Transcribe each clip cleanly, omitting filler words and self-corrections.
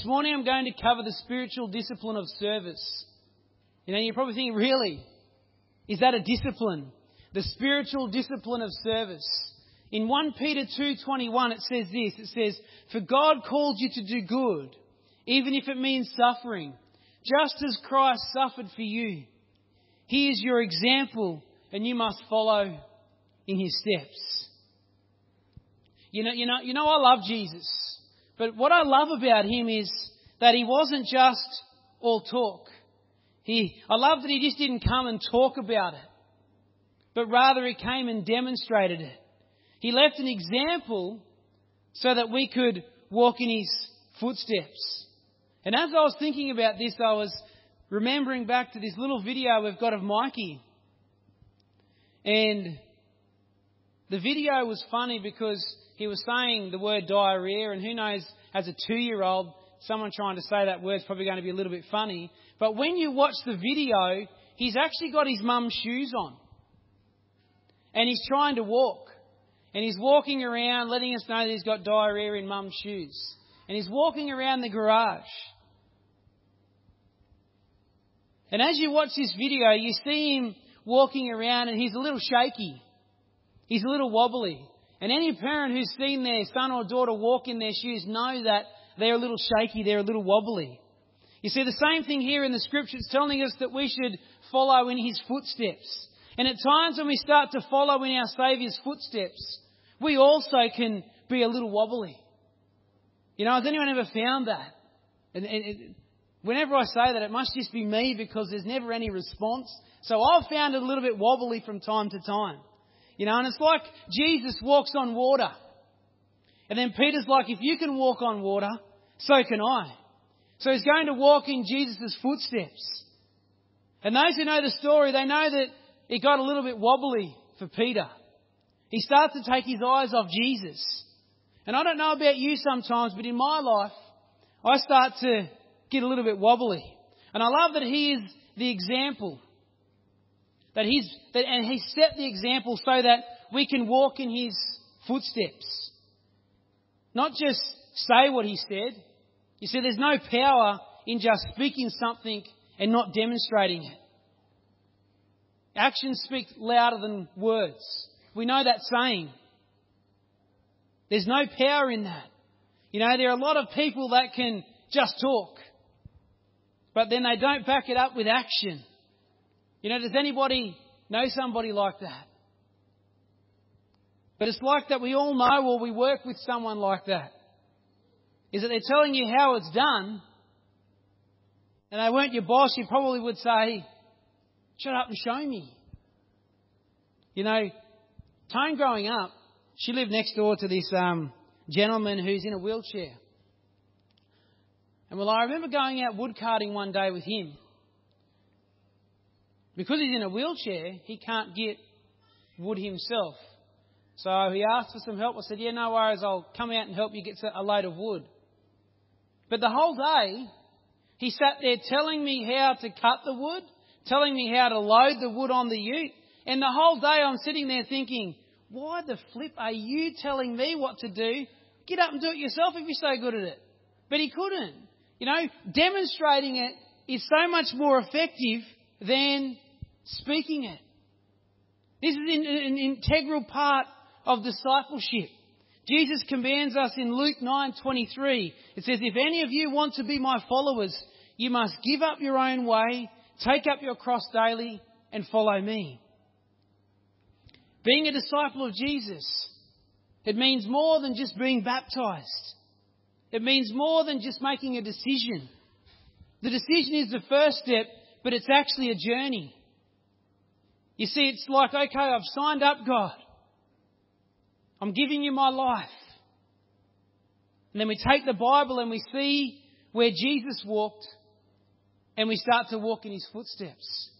morning I'm going to cover the spiritual discipline of service. You know, you're probably thinking, really? Is that a discipline? The spiritual discipline of service. In 1 Peter 2:21 it says this. It says, "For God called you to do good, even if it means suffering, just as Christ suffered for you. He is your example and you must follow in his steps." You know, I love Jesus. But what I love about him is that he wasn't just all talk. I love that he just didn't come and talk about it, but rather he came and demonstrated it. He left an example so that we could walk in his footsteps. And as I was thinking about this, I was remembering back to this little video we've got of Mikey. And the video was funny because he was saying the word diarrhea, and who knows, as a 2-year-old, someone trying to say that word's probably going to be a little bit funny. But when you watch the video, he's actually got his mum's shoes on. And he's trying to walk. And he's walking around letting us know that he's got diarrhea in mum's shoes. And he's walking around the garage. And as you watch this video, you see him walking around and he's a little shaky. He's a little wobbly. And any parent who's seen their son or daughter walk in their shoes know that they're a little shaky, they're a little wobbly. You see, the same thing here in the Scripture. It's telling us that we should follow in his footsteps. And at times when we start to follow in our Saviour's footsteps, we also can be a little wobbly. You know, has anyone ever found that? And whenever I say that, it must just be me because there's never any response. So I've found it a little bit wobbly from time to time. You know, and it's like Jesus walks on water. And then Peter's like, if you can walk on water, so can I. So he's going to walk in Jesus' footsteps. And those who know the story, they know that it got a little bit wobbly for Peter. He starts to take his eyes off Jesus. And I don't know about you sometimes, but in my life, I start to get a little bit wobbly. And I love that he is the example. And he set the example so that we can walk in his footsteps. Not just say what he said. You see, there's no power in just speaking something and not demonstrating it. Actions speak louder than words. We know that saying. There's no power in that. You know, there are a lot of people that can just talk, but then they don't back it up with action. You know, does anybody know somebody like that? But it's like that we all know, or we work with someone like that. Is that they're telling you how it's done, and they weren't your boss, you probably would say, shut up and show me. You know, Tone growing up, she lived next door to this gentleman who's in a wheelchair. And well, I remember going out wood carting one day with him. Because he's in a wheelchair, he can't get wood himself. So he asked for some help. I said, yeah, no worries, I'll come out and help you get a load of wood. But the whole day, he sat there telling me how to cut the wood, telling me how to load the wood on the ute. And the whole day I'm sitting there thinking, why the flip are you telling me what to do? Get up and do it yourself if you're so good at it. But he couldn't. You know, demonstrating it is so much more effective than speaking it. This is an integral part of discipleship. Jesus commands us in Luke 9:23. It says, if any of you want to be my followers, you must give up your own way, take up your cross daily and follow me. Being a disciple of Jesus, it means more than just being baptized. It means more than just making a decision. The decision is the first step, but it's actually a journey. You see, it's like, okay, I've signed up, God. I'm giving you my life. And then we take the Bible and we see where Jesus walked and we start to walk in his footsteps.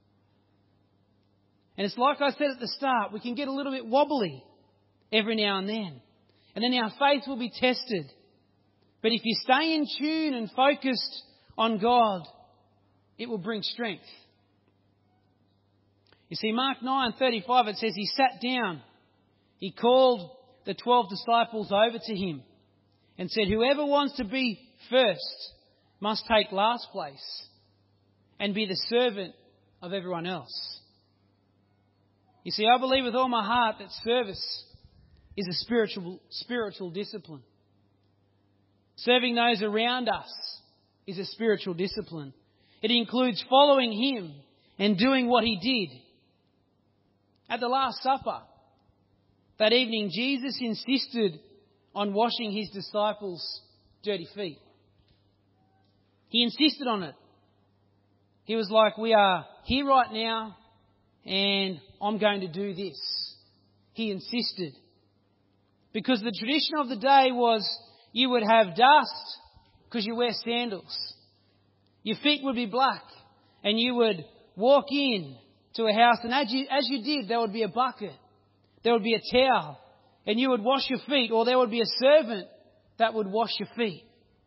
And it's like I said at the start, we can get a little bit wobbly every now and then. And then our faith will be tested. But if you stay in tune and focused on God, it will bring strength. You see, Mark 9:35, it says he sat down. He called the 12 disciples over to him and said, whoever wants to be first must take last place and be the servant of everyone else. You see, I believe with all my heart that service is a spiritual discipline. Serving those around us is a spiritual discipline. It includes following Him and doing what He did. At the Last Supper, that evening, Jesus insisted on washing His disciples' dirty feet. He insisted on it. He was like, we are here right now and I'm going to do this. He insisted. Because the tradition of the day was you would have dust because you wear sandals. Your feet would be black and you would walk in to a house, and as you did, there would be a bucket. There would be a towel and you would wash your feet, or there would be a servant that would wash your feet.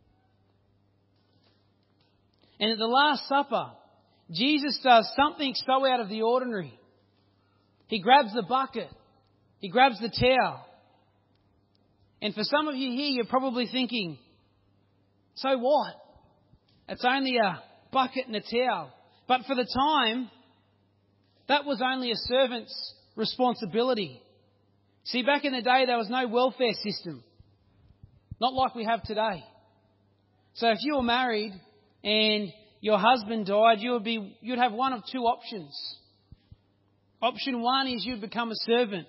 And at the Last Supper, Jesus does something so out of the ordinary. He grabs the bucket. He grabs the towel. And for some of you here, you're probably thinking, so what? It's only a bucket and a towel. But for the time, that was only a servant's responsibility. See, back in the day, there was no welfare system. Not like we have today. So if you were married and your husband died, you'd have one of two options. Option one is you'd become a servant.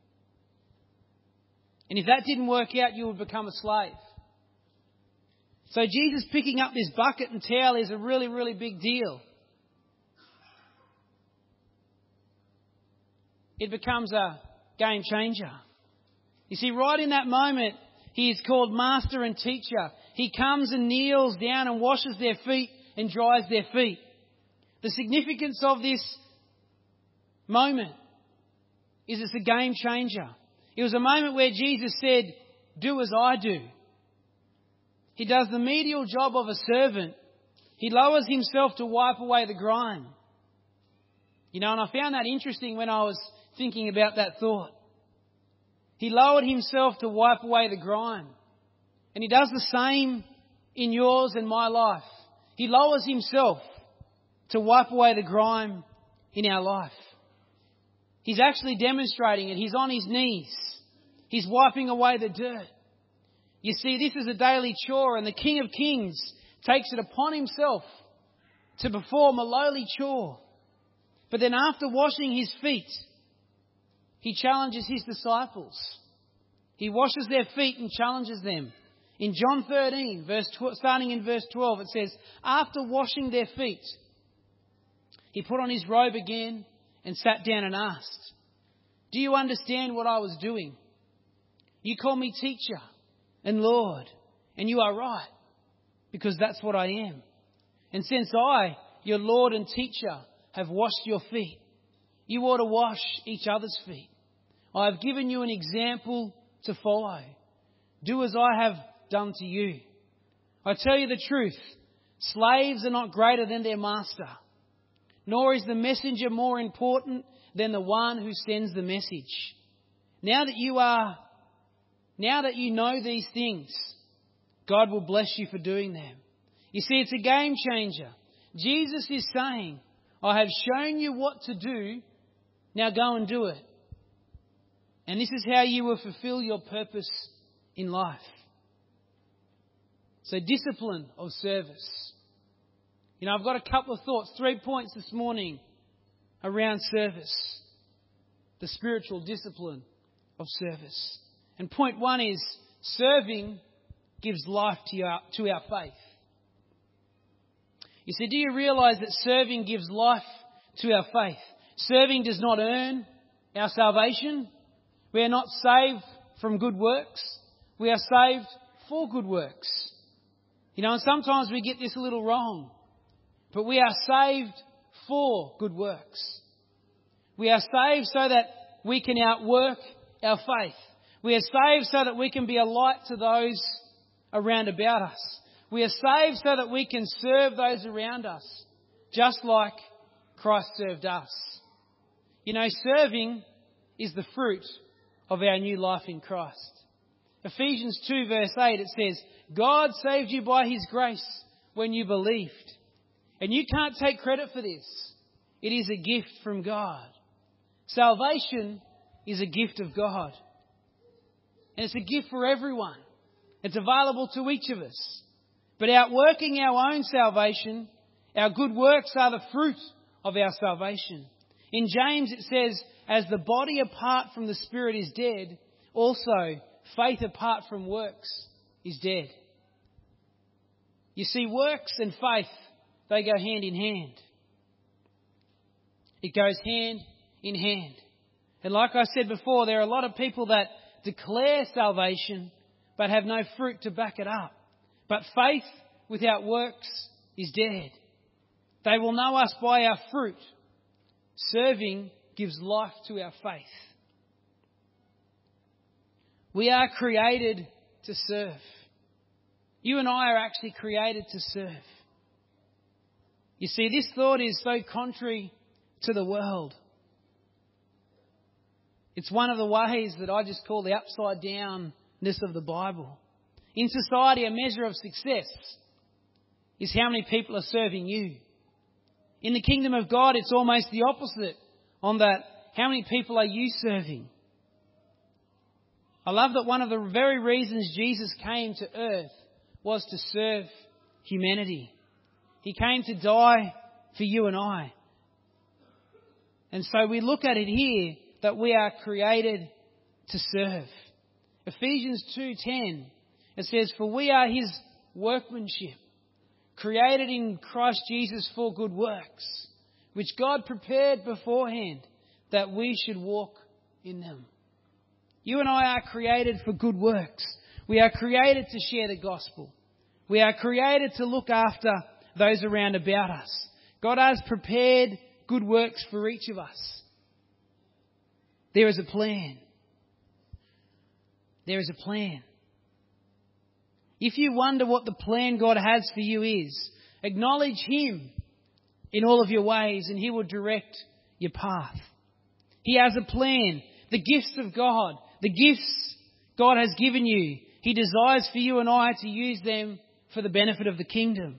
And if that didn't work out, you would become a slave. So Jesus picking up this bucket and towel is a really, really big deal. It becomes a game changer. You see, right in that moment, He is called Master and Teacher. He comes and kneels down and washes their feet and dries their feet. The significance of this moment is it's a game changer. It was a moment where Jesus said, do as I do. He does the menial job of a servant. He lowers Himself to wipe away the grime. You know, and I found that interesting when I was thinking about that thought. He lowered Himself to wipe away the grime. And He does the same in yours and my life. He lowers Himself to wipe away the grime in our life. He's actually demonstrating it. He's on His knees. He's wiping away the dirt. You see, this is a daily chore, and the King of Kings takes it upon Himself to perform a lowly chore. But then after washing His feet, He challenges His disciples. He washes their feet and challenges them. In John 13, starting in verse 12, it says, after washing their feet, He put on His robe again and sat down and asked, do you understand what I was doing? You call me teacher and Lord, and you are right, because that's what I am. And since I, your Lord and teacher, have washed your feet, you ought to wash each other's feet. I have given you an example to follow. Do as I have done to you. I tell you the truth, slaves are not greater than their master, nor is the messenger more important than the one who sends the message. Now that you know these things, God will bless you for doing them. You see, it's a game changer. Jesus is saying, I have shown you what to do, now go and do it. And this is how you will fulfill your purpose in life. So, discipline of service. You know, I've got a couple of thoughts, 3 points this morning around service. The spiritual discipline of service. And point one is, serving gives life to our faith. You see, do you realise that serving gives life to our faith? Serving does not earn our salvation. We are not saved from good works. We are saved for good works. You know, and sometimes we get this a little wrong. But we are saved for good works. We are saved so that we can outwork our faith. We are saved so that we can be a light to those around about us. We are saved so that we can serve those around us, just like Christ served us. You know, serving is the fruit of our new life in Christ. Ephesians 2 verse 8, it says, God saved you by His grace when you believed. And you can't take credit for this. It is a gift from God. Salvation is a gift of God. And it's a gift for everyone. It's available to each of us. But outworking our own salvation, our good works are the fruit of our salvation. In James it says, as the body apart from the Spirit is dead, also faith apart from works is dead. You see, works and faith, they go hand in hand. It goes hand in hand. And like I said before, there are a lot of people that declare salvation but have no fruit to back it up. But faith without works is dead. They will know us by our fruit. Serving gives life to our faith. We are created to serve. You and I are actually created to serve. You see, this thought is so contrary to the world. It's one of the ways that I just call the upside downness of the Bible. In society, a measure of success is how many people are serving you. In the kingdom of God, it's almost the opposite on that. How many people are you serving? I love that one of the very reasons Jesus came to earth was to serve humanity. He came to die for you and I. And so we look at it here that we are created to serve. Ephesians 2:10, it says, for we are His workmanship, created in Christ Jesus for good works, which God prepared beforehand that we should walk in them. You and I are created for good works. We are created to share the gospel. We are created to look after those around about us. God has prepared good works for each of us. There is a plan. There is a plan. If you wonder what the plan God has for you is, acknowledge Him in all of your ways and He will direct your path. He has a plan. The gifts of God, the gifts God has given you, He desires for you and I to use them for the benefit of the kingdom.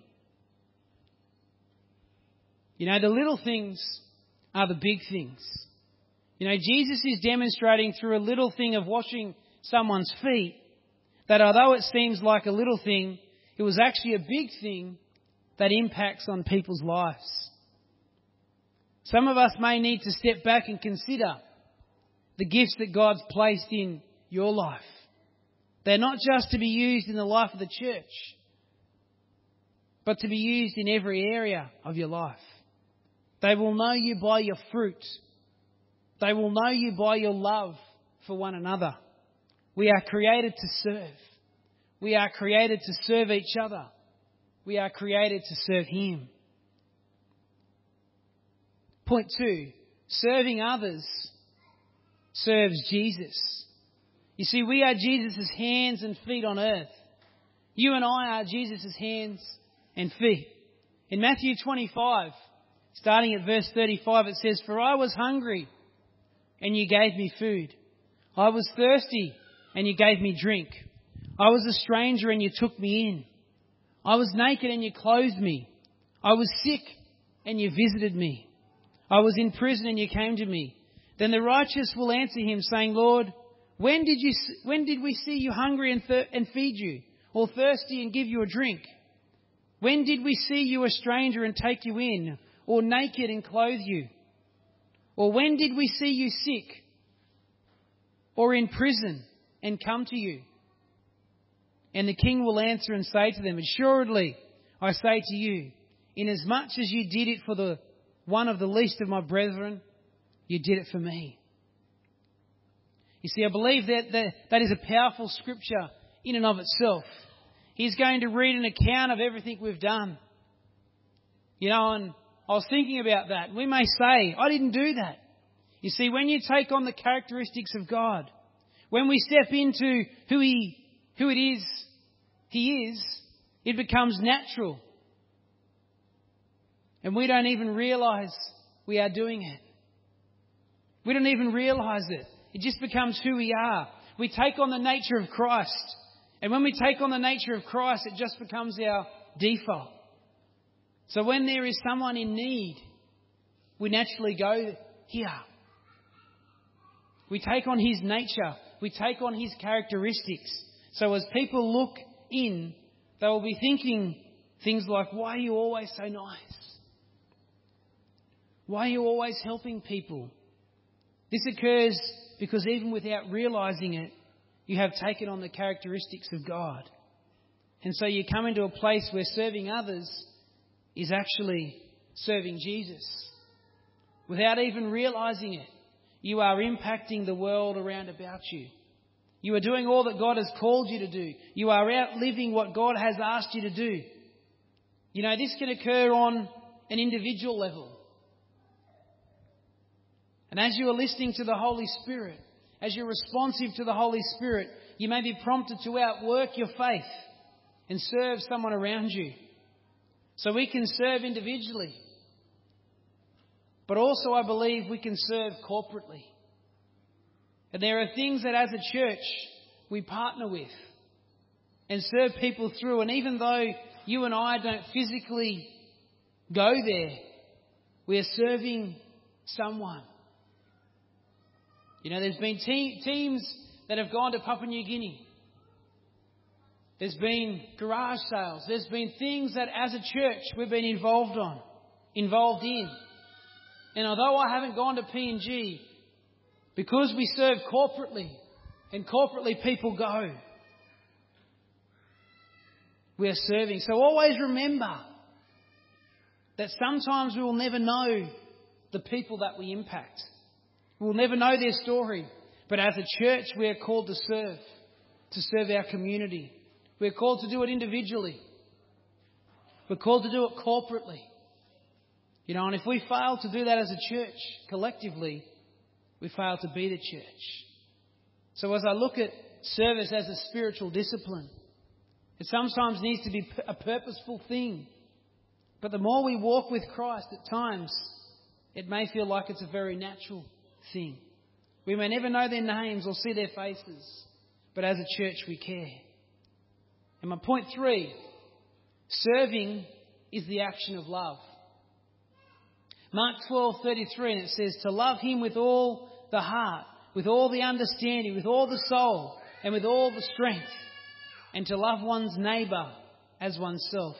You know, the little things are the big things. You know, Jesus is demonstrating through a little thing of washing someone's feet that although it seems like a little thing, it was actually a big thing that impacts on people's lives. Some of us may need to step back and consider the gifts that God's placed in your life. They're not just to be used in the life of the church, but to be used in every area of your life. They will know you by your fruit. They will know you by your love for one another. We are created to serve. We are created to serve each other. We are created to serve Him. Point 2, serving others serves Jesus. You see, we are Jesus' hands and feet on earth. You and I are Jesus' hands and feet. In Matthew 25, starting at verse 35, it says, for I was hungry and you gave me food. I was thirsty and you gave me drink. I was a stranger and you took me in. I was naked and you clothed me. I was sick and you visited me. I was in prison and you came to me. Then the righteous will answer him, saying, Lord, when did we see you hungry and feed you, or thirsty and give you a drink? When did we see you a stranger and take you in, or naked and clothe you? Or when did we see you sick or in prison and come to you? And the king will answer and say to them, assuredly, I say to you, inasmuch as you did it for the one of the least of my brethren, you did it for me. You see, I believe that is a powerful scripture in and of itself. He's going to read an account of everything we've done. You know, and I was thinking about that. We may say, I didn't do that. You see, when you take on the characteristics of God, when we step into who it is He is, it becomes natural. And we don't even realise we are doing it. We don't even realise it. It just becomes who we are. We take on the nature of Christ. And when we take on the nature of Christ, it just becomes our default. So when there is someone in need, we naturally go here. We take on his nature. We take on his characteristics. So as people look in, they will be thinking things like, why are you always so nice? Why are you always helping people? This occurs because even without realising it, you have taken on the characteristics of God. And so you come into a place where serving others is actually serving Jesus. Without even realising it, you are impacting the world around about you. You are doing all that God has called you to do. You are outliving what God has asked you to do. You know, this can occur on an individual level. And as you are listening to the Holy Spirit, as you're responsive to the Holy Spirit, you may be prompted to outwork your faith and serve someone around you. So we can serve individually. But also I believe we can serve corporately. And there are things that as a church we partner with and serve people through. And even though you and I don't physically go there, we are serving someone. You know, there's been teams that have gone to Papua New Guinea. There's been garage sales. There's been things that as a church we've been involved in. And although I haven't gone to PNG, because we serve corporately, and corporately people go, we are serving. So always remember that sometimes we will never know the people that we impact. We will never know their story. But as a church, we are called to serve our community. We're called to do it individually. We're called to do it corporately. You know, and if we fail to do that as a church, collectively, we fail to be the church. So as I look at service as a spiritual discipline, it sometimes needs to be a purposeful thing. But the more we walk with Christ at times, it may feel like it's a very natural thing. We may never know their names or see their faces, but as a church we care. And my point 3, serving is the action of love. Mark 12:33, and it says, to love him with all the heart, with all the understanding, with all the soul, and with all the strength, and to love one's neighbour as oneself.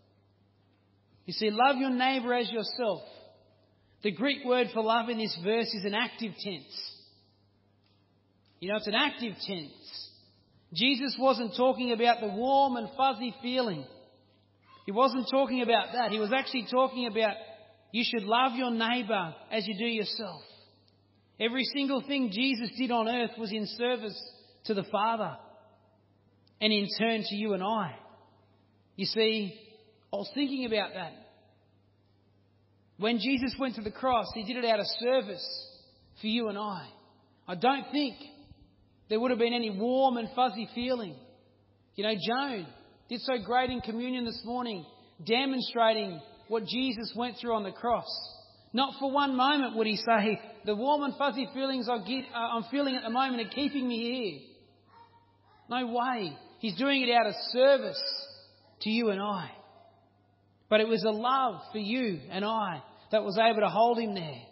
You see, love your neighbour as yourself. The Greek word for love in this verse is an active tense. You know, it's an active tense. Jesus wasn't talking about the warm and fuzzy feeling. He wasn't talking about that. He was actually talking about you should love your neighbour as you do yourself. Every single thing Jesus did on earth was in service to the Father and in turn to you and I. You see, I was thinking about that. When Jesus went to the cross, he did it out of service for you and I. I don't think there would have been any warm and fuzzy feeling. You know, Joan did so great in communion this morning, demonstrating what Jesus went through on the cross. Not for one moment would he say, the warm and fuzzy feelings I'm feeling at the moment are keeping me here. No way. He's doing it out of service to you and I. But it was a love for you and I that was able to hold him there.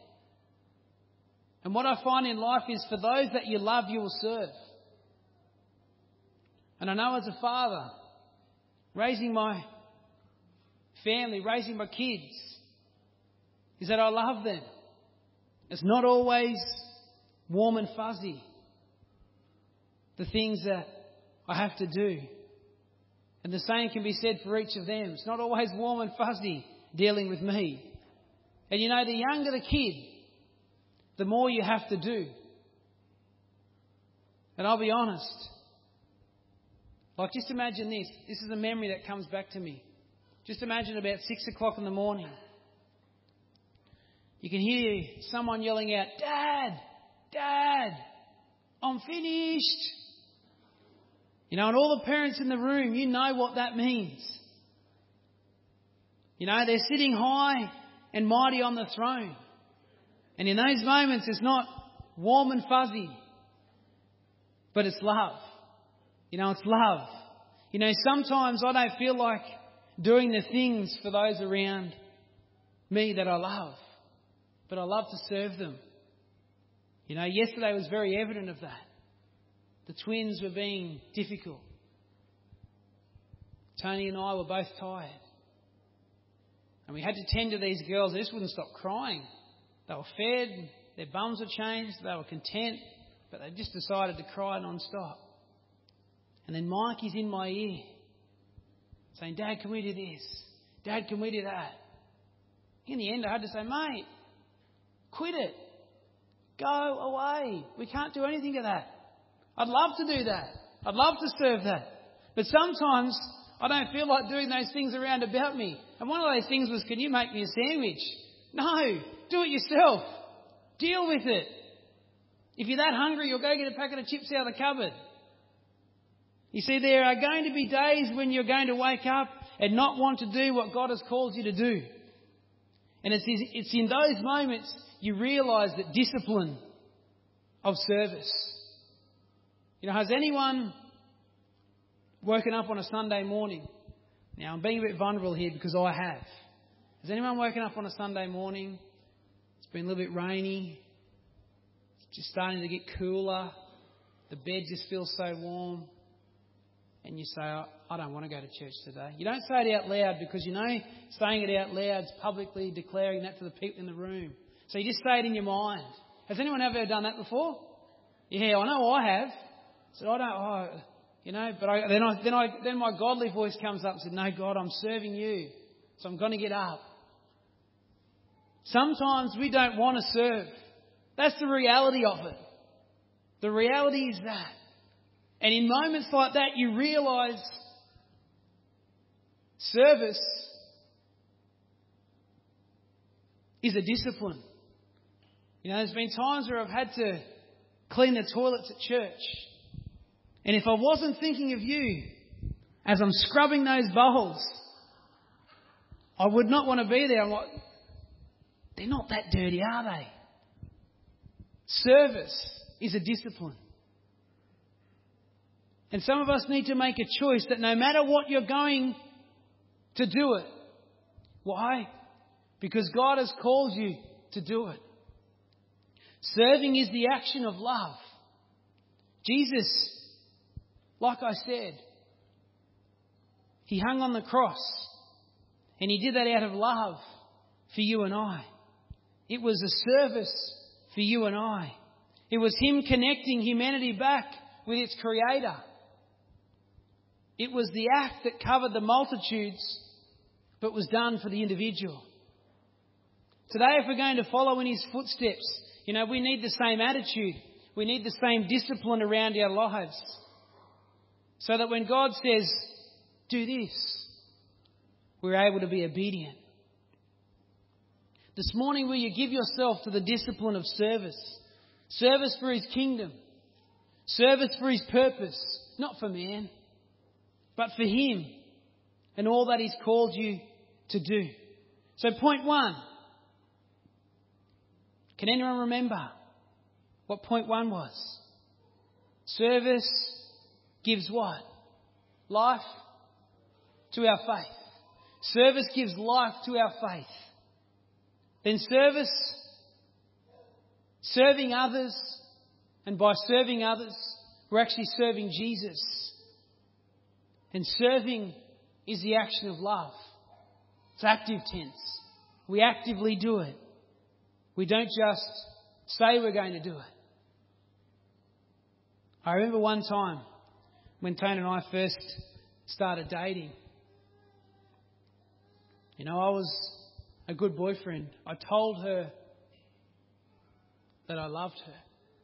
And what I find in life is for those that you love, you will serve. And I know as a father, raising my family, raising my kids, is that I love them. It's not always warm and fuzzy, the things that I have to do. And the same can be said for each of them. It's not always warm and fuzzy dealing with me. And you know, the younger the kid, the more you have to do. And I'll be honest, like just imagine this. This is a memory that comes back to me. Just imagine about 6 o'clock in the morning. You can hear someone yelling out, Dad, Dad, I'm finished. You know, and all the parents in the room, you know what that means. You know, they're sitting high and mighty on the throne. And in those moments, it's not warm and fuzzy, but it's love. It's love. Sometimes I don't feel like doing the things for those around me that I love, but I love to serve them. Yesterday was very evident of that. The twins were being difficult. Tony and I were both tired. And we had to tend to these girls. They just wouldn't stop crying. They were fed, their bums were changed, they were content, but they just decided to cry non-stop. And then Mike is in my ear saying, Dad, can we do this? Dad, can we do that? In the end, I had to say, mate, quit it. Go away. We can't do anything of that. I'd love to do that. I'd love to serve that. But sometimes I don't feel like doing those things around about me. And one of those things was, can you make me a sandwich? No, do it yourself. Deal with it. If you're that hungry, you'll go get a packet of chips out of the cupboard. You see, there are going to be days when you're going to wake up and not want to do what God has called you to do. And it's in those moments you realise that discipline of service. Has anyone woken up on a Sunday morning? Now, I'm being a bit vulnerable here because I have. Has anyone woken up on a Sunday morning? It's been a little bit rainy. It's just starting to get cooler. The bed just feels so warm. And you say, I don't want to go to church today. You don't say it out loud because saying it out loud is publicly declaring that to the people in the room. So you just say it in your mind. Has anyone ever done that before? Yeah, I know I have. I said, then my godly voice comes up and said, no, God, I'm serving you. So I'm going to get up. Sometimes we don't want to serve. That's the reality of it. The reality is that. And in moments like that, you realise service is a discipline. There's been times where I've had to clean the toilets at church. And if I wasn't thinking of you as I'm scrubbing those bowls, I would not want to be there. I'm like, they're not that dirty, are they? Service is a discipline. And some of us need to make a choice that no matter what you're going to do it. Why? Because God has called you to do it. Serving is the action of love. Jesus, like I said, He hung on the cross and He did that out of love for you and I. It was a service for you and I. It was Him connecting humanity back with its Creator. It was the act that covered the multitudes, but was done for the individual. Today, if we're going to follow in His footsteps, we need the same attitude. We need the same discipline around our lives. So that when God says, do this, we're able to be obedient. This morning, will you give yourself to the discipline of service? Service for His kingdom. Service for His purpose. Not for man, but for Him and all that He's called you to do. So point 1. Can anyone remember what point 1 was? Service gives what? Life to our faith. Service gives life to our faith. Then serving others, and by serving others, we're actually serving Jesus. And serving is the action of love. It's active tense. We actively do it. We don't just say we're going to do it. I remember one time when Tony and I first started dating. I was a good boyfriend. I told her that I loved her.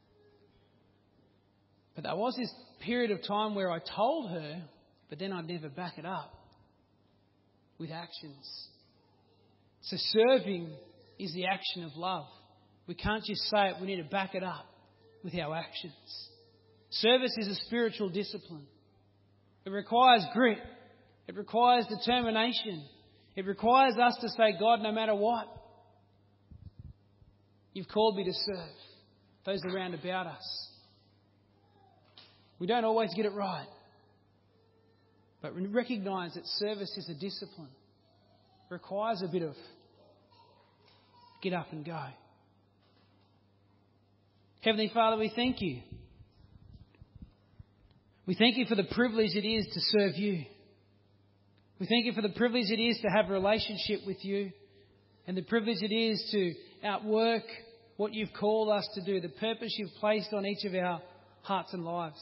But there was this period of time where I told her, but then I'd never back it up with actions. So serving is the action of love. We can't just say it, we need to back it up with our actions. Service is a spiritual discipline. It requires grit. It requires determination. It requires us to say, God, no matter what, You've called me to serve those around about us. We don't always get it right. But recognise that service is a discipline. It requires a bit of get up and go. Heavenly Father, we thank you. We thank you for the privilege it is to serve you. We thank you for the privilege it is to have a relationship with you, and the privilege it is to outwork what you've called us to do, the purpose you've placed on each of our hearts and lives.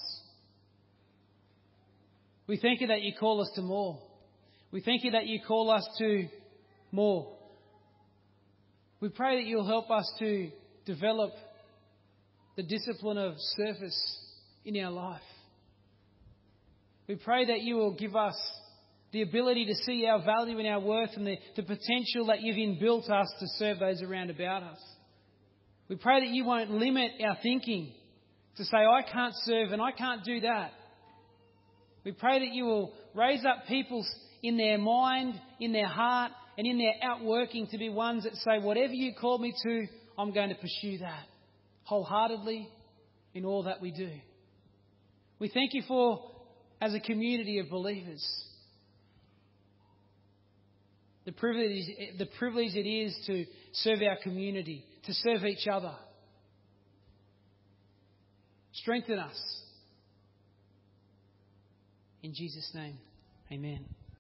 We thank you that you call us to more. We thank you that you call us to more. We pray that you'll help us to develop the discipline of service in our life. We pray that you will give us the ability to see our value and our worth and the potential that you've inbuilt us to serve those around about us. We pray that you won't limit our thinking to say, I can't serve and I can't do that. We pray that you will raise up people in their mind, in their heart, and in their outworking to be ones that say, whatever you call me to, I'm going to pursue that wholeheartedly in all that we do. We thank you for, as a community of believers, the privilege it is to serve our community, to serve each other. Strengthen us. In Jesus' name, amen.